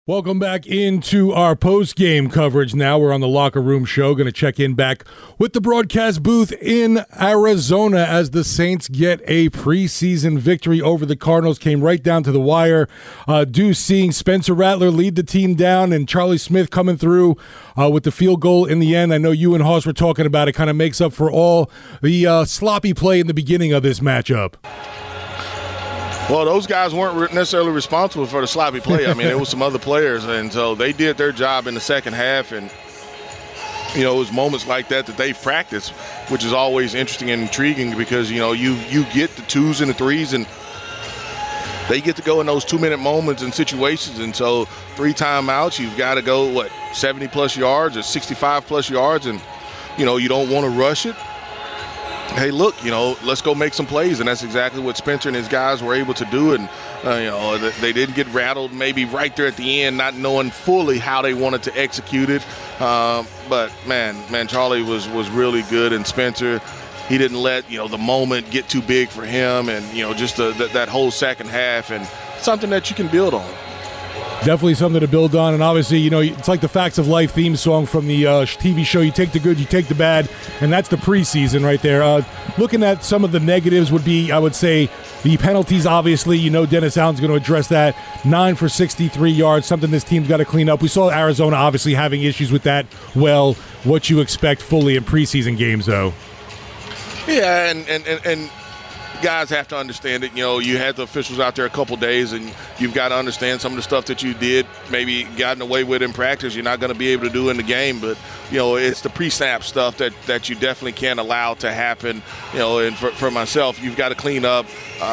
Welcome back into our post-game coverage. Now we're on the Locker Room Show. Going to check in back with the broadcast booth in Arizona as the Saints get a preseason victory over the Cardinals. Came right down to the wire. Seeing Spencer Rattler lead the team down and Charlie Smith coming through with the field goal in the end. I know you and Hoss were talking about it. Kind of makes up for all the sloppy play in the beginning of this matchup. Well, those guys weren't necessarily responsible for the sloppy play. I mean, it was some other players, and so they did their job in the second half. And, you know, it was moments like that they've practiced, which is always interesting and intriguing because, you know, you get the twos and the threes, and they get to go in those 2-minute moments and situations. And so 3 timeouts, you've got to go, 70-plus yards or 65-plus yards, and, you know, you don't want to rush it. Hey, look, you know, let's go make some plays, and that's exactly what Spencer and his guys were able to do. And, you know, they didn't get rattled maybe right there at the end, not knowing fully how they wanted to execute it. But, man, Charlie was really good, and Spencer, he didn't let, you know, the moment get too big for him, and, you know, just that whole second half, and something that you can build on. Definitely something to build on, and obviously, you know, it's like the Facts of Life theme song from the TV show. You take the good, you take the bad, and that's the preseason right there. Looking at some of the negatives would be, I would say, the penalties, obviously. You know Dennis Allen's going to address that. 9 for 63 yards, something this team's got to clean up. We saw Arizona obviously having issues with that. Well, what you expect fully in preseason games, though. Yeah, and guys have to understand it. You know, you had the officials out there a couple days, and you've got to understand some of the stuff that you did, maybe gotten away with in practice, you're not going to be able to do in the game. But, you know, it's the pre-snap stuff that you definitely can't allow to happen. You know, and for myself, you've got to clean up.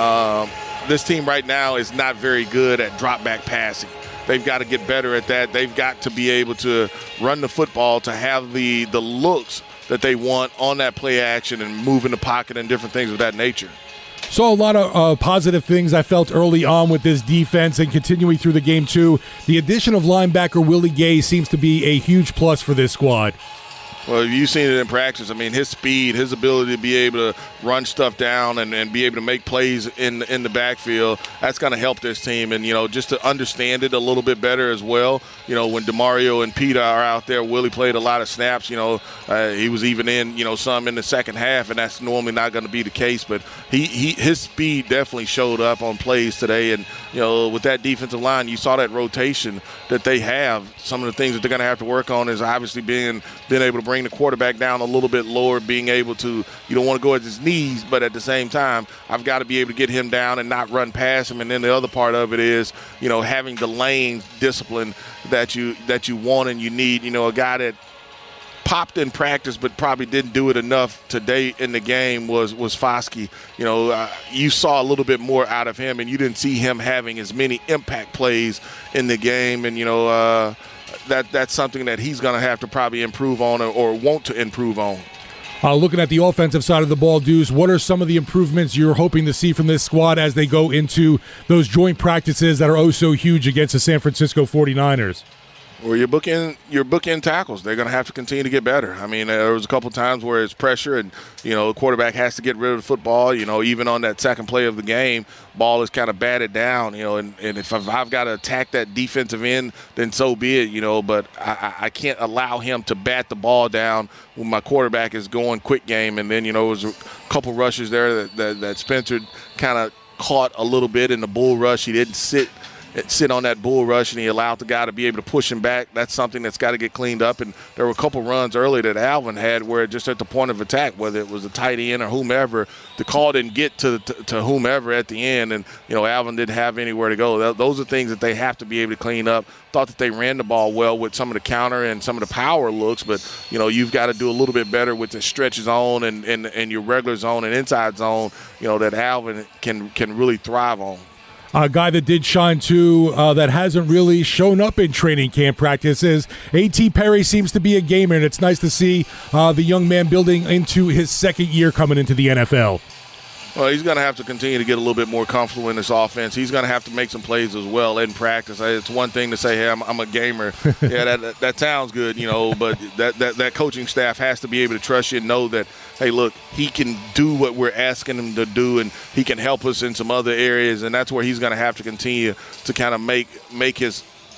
This team right now is not very good at drop-back passing. They've got to get better at that. They've got to be able to run the football, to have the looks that they want on that play action and move in the pocket and different things of that nature. Saw a lot of positive things I felt early on with this defense and continuing through the game, too. The addition of linebacker Willie Gay seems to be a huge plus for this squad. Well, you've seen it in practice. I mean, his speed, his ability to be able to run stuff down and be able to make plays in the backfield, that's going to help this team. And, you know, just to understand it a little bit better as well. You know, when DeMario and Peter are out there, Willie played a lot of snaps. You know, he was even in, you know, some in the second half, and that's normally not going to be the case. But his speed definitely showed up on plays today. And, you know, with that defensive line, you saw that rotation that they have. Some of the things that they're going to have to work on is obviously being able to bring the quarterback down a little bit lower, being able to, you don't want to go at his knees, but at the same time, I've got to be able to get him down and not run past him. And then the other part of it is, you know, having the lane discipline that you want and you need. You know, a guy that popped in practice but probably didn't do it enough today in the game was Foskey. You know, you saw a little bit more out of him, and you didn't see him having as many impact plays in the game. And, you know, that's something that he's going to have to probably improve on or want to improve on. Looking at the offensive side of the ball, Deuce, what are some of the improvements you're hoping to see from this squad as they go into those joint practices that are oh so huge against the San Francisco 49ers? Well, your bookend tackles, they're going to have to continue to get better. I mean, there was a couple times where it's pressure and, you know, the quarterback has to get rid of the football. You know, even on that second play of the game, ball is kind of batted down, you know, and if I've got to attack that defensive end, then so be it, you know, but I can't allow him to bat the ball down when my quarterback is going quick game. And then, you know, it was a couple rushes there that Spencer kind of caught a little bit in the bull rush. He didn't sit on that bull rush, and he allowed the guy to be able to push him back. That's something that's got to get cleaned up. And there were a couple runs early that Alvin had where just at the point of attack, whether it was a tight end or whomever, the call didn't get to whomever at the end. And, you know, Alvin didn't have anywhere to go. Those are things that they have to be able to clean up. Thought that they ran the ball well with some of the counter and some of the power looks, but, you know, you've got to do a little bit better with the stretch zone and your regular zone and inside zone, you know, that Alvin can really thrive on. A guy that did shine, too, that hasn't really shown up in training camp practices. A.T. Perry seems to be a gamer, and it's nice to see the young man building into his second year coming into the NFL. Well, he's going to have to continue to get a little bit more comfortable in this offense. He's going to have to make some plays as well in practice. It's one thing to say, hey, I'm a gamer. Yeah, that sounds good, you know, but that coaching staff has to be able to trust you and know that, hey, look, he can do what we're asking him to do, and he can help us in some other areas, and that's where he's going to have to continue to kind of make his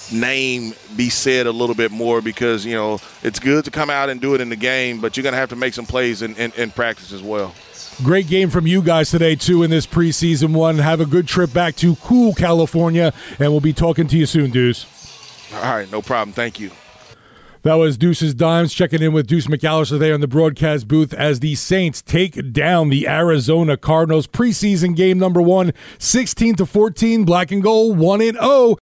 name be said a little bit more, because, you know, it's good to come out and do it in the game, but you're going to have to make some plays in practice as well. Great game from you guys today, too, in this preseason one. Have a good trip back to cool California, and we'll be talking to you soon, Deuce. All right, no problem. Thank you. That was Deuce's Dimes checking in with Deuce McAllister there in the broadcast booth as the Saints take down the Arizona Cardinals. Preseason game number 1, 16-14, black and gold, 1-0.